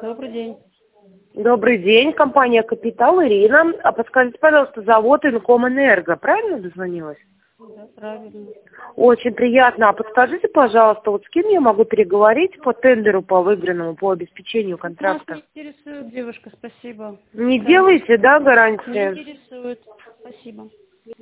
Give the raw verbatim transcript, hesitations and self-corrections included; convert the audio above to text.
Добрый день. Добрый день, компания «Капитал», Ирина. А подскажите, пожалуйста, завод «Инкомэнерго», правильно дозвонилась? Да, правильно. Очень приятно. А подскажите, пожалуйста, вот с кем я могу переговорить по тендеру, по выигранному, по обеспечению контракта? Нас не интересует, девушка, спасибо. Не Да. делаете, да, Не гарантии? интересует. Спасибо.